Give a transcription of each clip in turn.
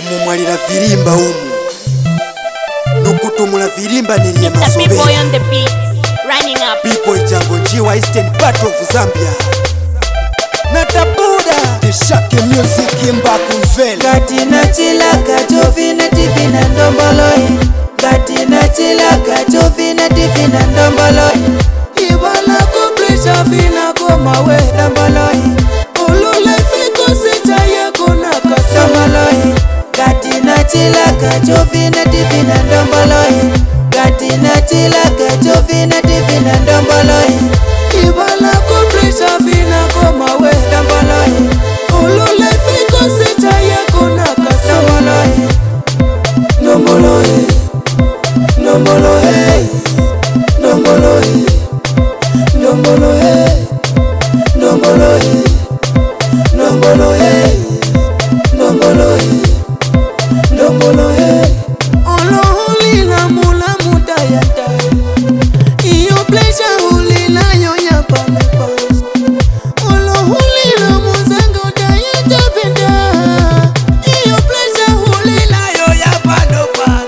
Mumwalira virimba umu nukutumula virimba niliye masobera. It's the B-boy on the beat, running up. B-boy Jango Njiwa, Eastern part of Zambia. Natabuda Tishake music Mbaku Mvele. Katina chila kachovina tivina ndomboloi. Katina chila kachovina tivina ndomboloi. Ibala kublisha vina komawe ndomboloi. Ulule fiko sita yekuna kasamboloi. Katina chila kachovina tivina ndomboloi. Katina chila kachovina tivina ndomboloi. Ibala kublisha vina komawe ndomboloi. Ulule fiko sita yekuna kasamboloi. Ndomboloi, ndomboloi, ndomboloi, ndomboloi, ndomboloi, ndomboloi, ndomboloi, ndomboloi. Olohulila mula mudayata. Iyo pleasure hulila yoya pamepas. Olohulila muzango dayata benda. Iyo pleasure hulila yoya pamepas.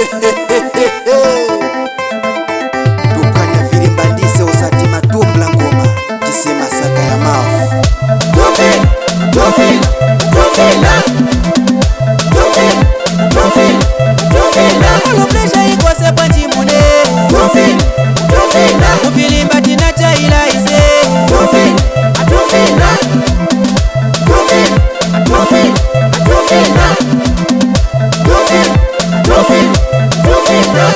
Tukanya virimba ndise usati matumbla ngoma Tisema saka ya mafu Profil, profil, profila. Profil, profil, profila. Olo pleasure ikwase panchi mune. Profil, profila. Mufilimba tina chaila ise. Profil, profila. Profil, profil, profila. Profil, profil, profila.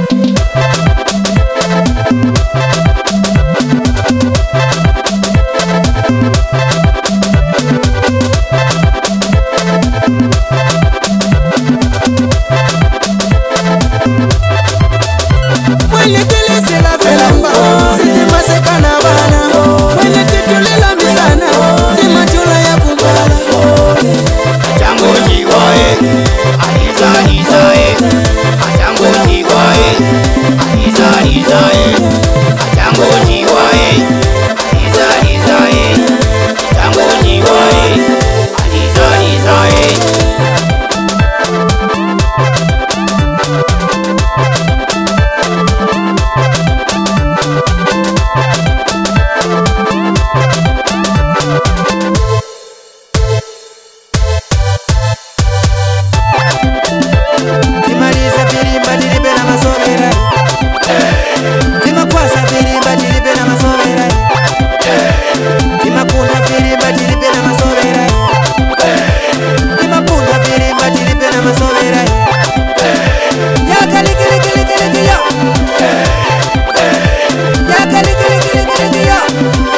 Mwenye tulisi la velamba, siti maseka na bana. Mwenye titulila misana, tima chula ya kumbala. Jango Njiwa, Aiza Iza, Jango Njiwa, Aiza Iza, Jango Njiwa, Aiza Iza, Jango Njiwa, Aiza Iza. Timaliza virimba nilibe na masobera. Timakwasa virimba nilibe na masobera. Timakunda virimba nilibe na masobera. Timakunda virimba nilibe na masobera. Yakalikilikilikilikili yo. Yakalikilikilikilikili yo.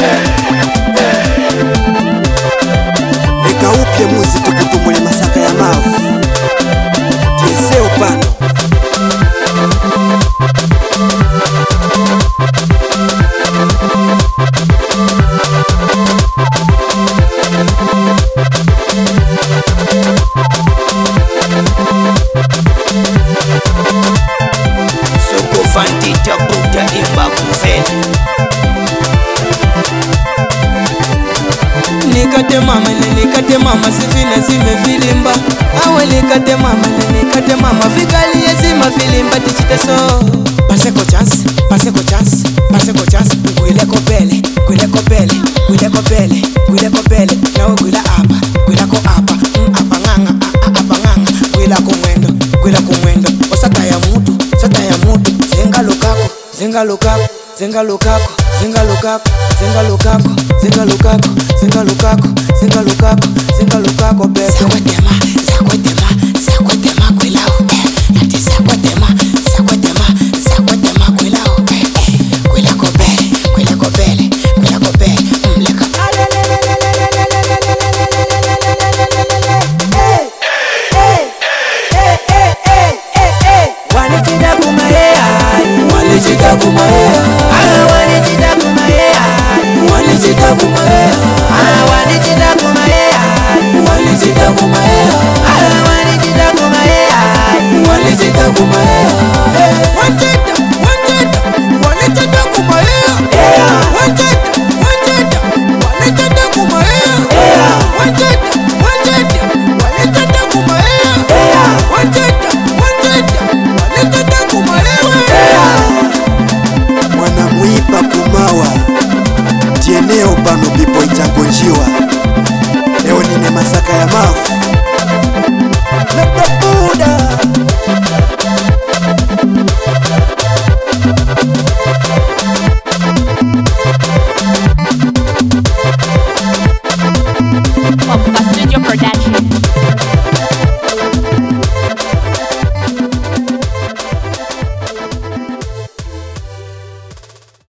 Eka upye muzi tukutumule masaka ya mafu Tiese upano Soko fantita buta Mbaku Mvele. Nikate mama sifina zime filimba. Awe nikate mama fikalie zima filimba tichite so. Paseko chance, paseko chance, paseko chance. Gwile kopele, gwile kopele, gwile kopele, gwile kopele. Nawe gwila apa, gwila ko apa. Apa nganga, apa nganga. Gwila kumwendo, gwila kumwendo. Osata ya mutu, sata ya mutu. Zenga lukako, zenga lukako, zenga lukako, zenga lukako, zenga lukako, zenga lukako, zenga lukako, zenga lukako, zenga lukako bebe. Sakwetema, sakwetema, sakwetema kwilao. Nati sakwetema, sakwetema, sakwetema kwilao. Kwila kopele, kwila kopele, kwila kopele. Mleka. Wanichida kumayea, wanichida kumayea. Wanichida kumayea, wanichida kumayea. Wanichida kumayea, wanichida kumayea. neo pano pipo ichangonjiwa leo nine masaka ya mafu